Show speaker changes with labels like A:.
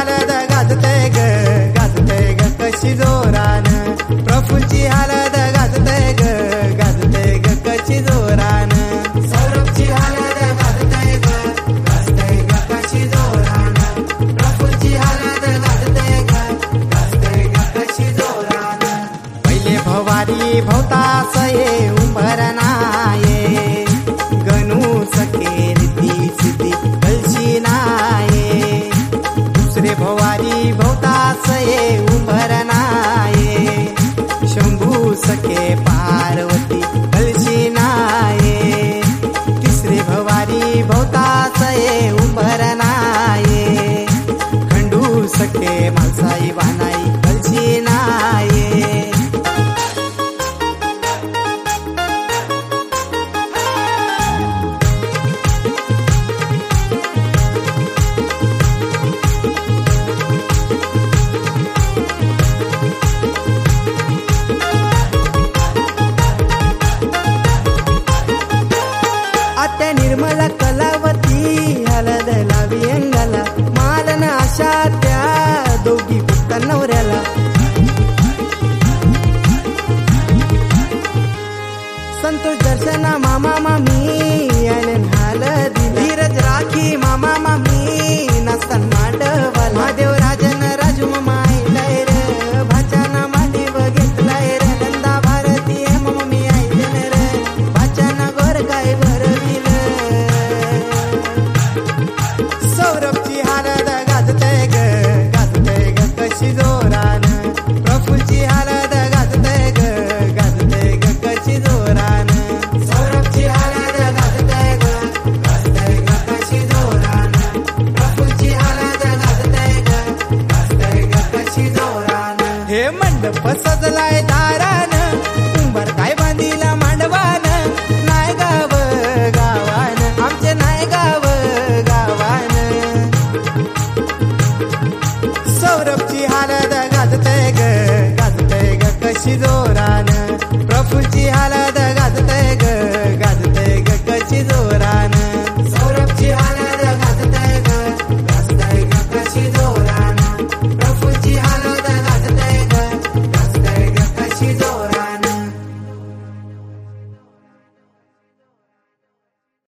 A: हालत गाजतय ग कशी जोरान प्रफुल्लची हालत गाजतय ग कशी जोरान सौरभची हालत गाजतय ग कशी जोरान प्रफुल्लची हालत गाजतय ग कशी जोरान पहिले भवारी भवतास ये उंबरनाये गणू सखे रिद्धी सिद्धी कलशी नाये दुसरे भवारी भवतास ये उंबरनाये शंभू सखे पार्वती कलशी नाये तिसरे भवारी भवतास ये उंबरनाये खंडू सखे मालसाई वानाई कलशी नाये निर्मला कलावती हलद लावी अंगाला मालन आशा त्या दोघी फक्त नवऱ्याला संतोष दर्शना मामा मामी आलन हलदी धीरज राखी मामा मामी नसन मांडवाला महादेव राजन राजू मामा आईलाय रे भाच्याना मांडी बघितलाय रे नंदा भारती मम्मी आईजन रे भाच्याना गोर काय भरविल सौरभची हालत गाजतय ग कशी जोरान प्रफुल्लची हालत गाजतय ग कशी जोरान सौरभची हालत गाजतय ग कशी जोरान प्रफुल्लची हालत गाजतय ग कशी जोरान हे मंडप सजलाय दारान उंबर काय बांधिला मांडवान नाय गाव गावान आमचे नाय गाव गावान सौरभची हालत गाजतय ग कशी जोरान प्रफुल्लची हालत